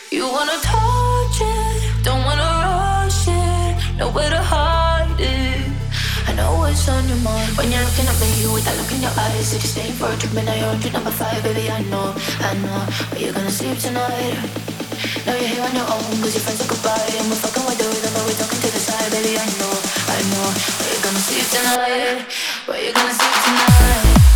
You wanna touch it, don't wanna rush it, nowhere to hide it. I know what's on your mind when you're looking at me with that look in your eyes. Said you're staying for a drink, but now you're on drink number 5, baby. I know, but you're gonna sleep tonight. Now you're here on your own, cause your friends are goodbye. And we're fucking with the rhythm, but we're talking to the side, baby. I know, but you're gonna sleep tonight. But you're gonna sleep tonight.